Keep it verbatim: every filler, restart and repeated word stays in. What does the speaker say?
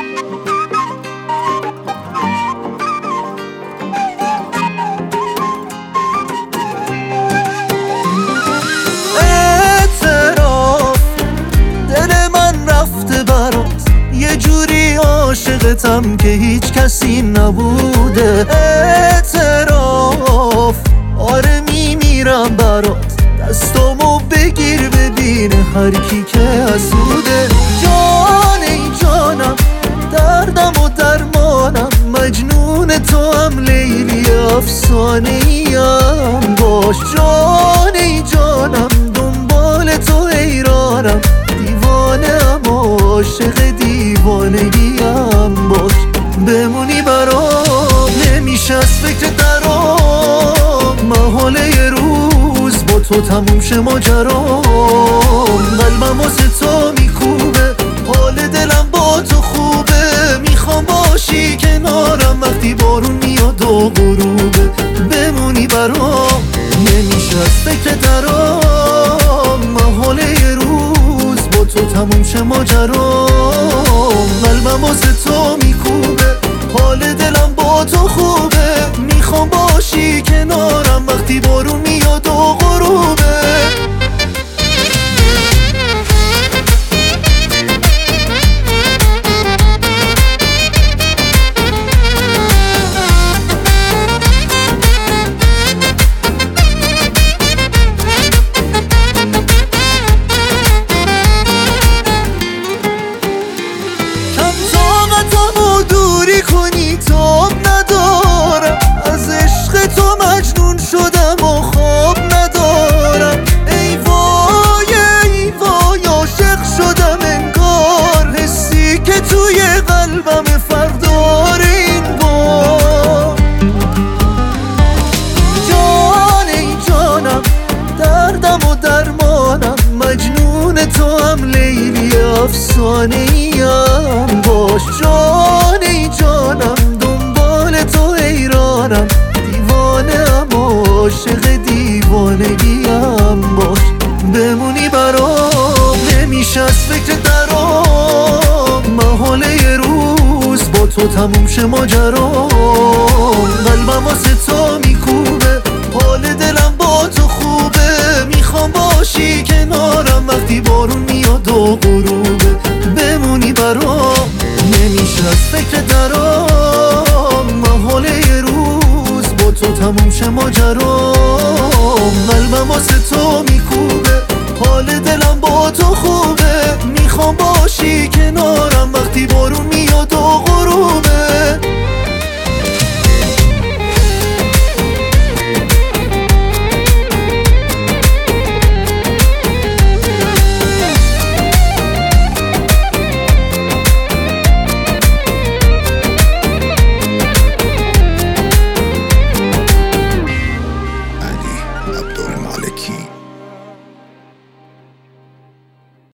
اعتراف دل من رفته برات، یه جوری عاشقتم که هیچ کسی نبوده. اعتراف آره میمیرم برات، دستامو بگیر ببینه هر کی که حسوده. جان ای جانم دردم و درمانم، مجنون تو هم لیلی افسانه ایم باش. جان ای جانم دنبال تو حیرانم، دیوانه ام عاشق دیوانگیم باش. بمونی برام نمیشه از فکر درام، محاله یه روز با تو تموم شه ماجرام. قلبم واسه تو میکوبه، حال دلم با تو خوبه، میخوام باشی کنارم وقتی بارون میاد و غروبه. بمونی برام نمیشه از فکر درام، محاله یه روز با تو تموم شه ماجرام. قلبم واسه تو میکوبه، حال دلم با تو خوبه، میخوام باشی کنارم وقتی بارون میاد و غروبه. کنی تاب ندارم، از عشق تو مجنون شدم و خواب ندارم. ای وای ای وای عاشق شدم انگار، حسی که توی قلبم فردار این بار. جان ای جانم دردم و درمانم، مجنون تو هم لیلی افسانه ایم باش. جان ای جانم دنبال تو حیرانم، دیوانه ام عاشق دیوانگیم باش. بمونی برام نمیشه از فکر درام، محاله یه روز با تو تموم شه ماجرام. قلبم واسه تو میکوبه، حال دلم با تو خوبه، میخوام باشی کنارم وقتی بارون میاد و غروبه. بمونی برام نمیشه از فکر درام، محاله یه روز با تو تموم شه ماجرام. قلبم واسه تو